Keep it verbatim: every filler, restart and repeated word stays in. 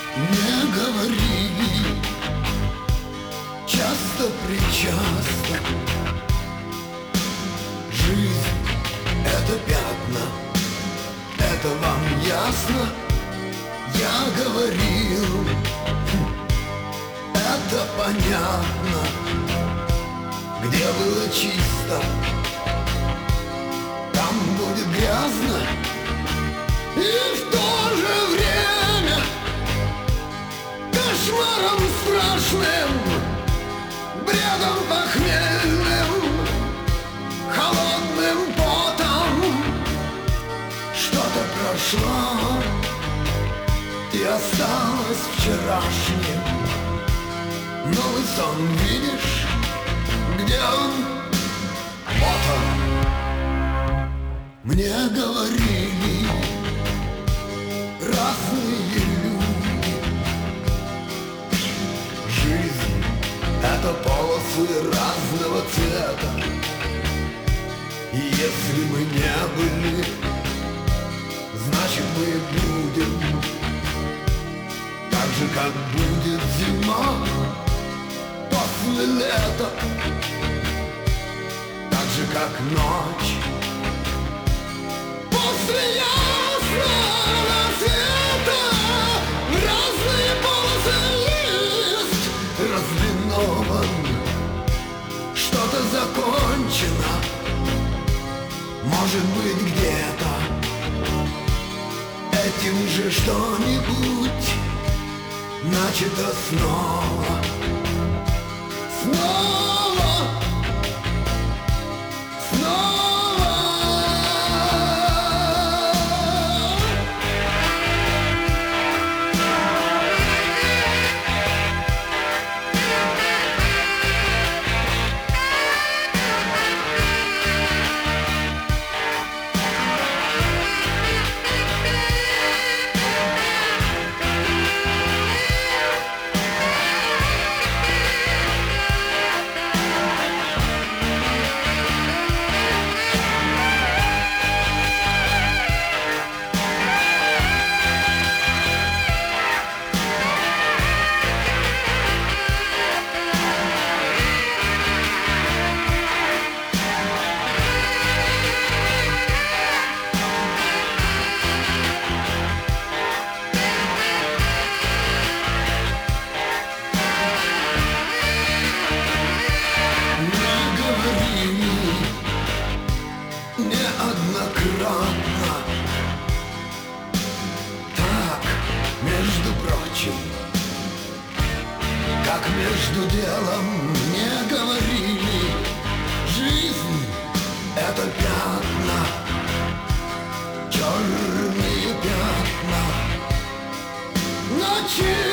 Не говорили, часто причастно. Жизнь — это пятна, это вам ясно? Я говорил, это понятно. Где было чисто, там будет грязно. И в то же время кошмаром страшным, бредом похмельным, холодным потом что-то прошло и осталось вчерашним. Новый сон видишь, где он? Вот он. Мне говорили разные люди, жизнь — это полосы разного цвета. И если мы не были, значит мы и будем. Так же, как будет зима после лета, так же, как ночь после ясного света. Разные полосы лист разлинован, что-то закончено, может быть где-то. Этим же что-нибудь начато снова. Снова, снова. Неоднократно. Так, между прочим, как между делом мне говорили, жизнь — это пятна, черные пятна. Ночи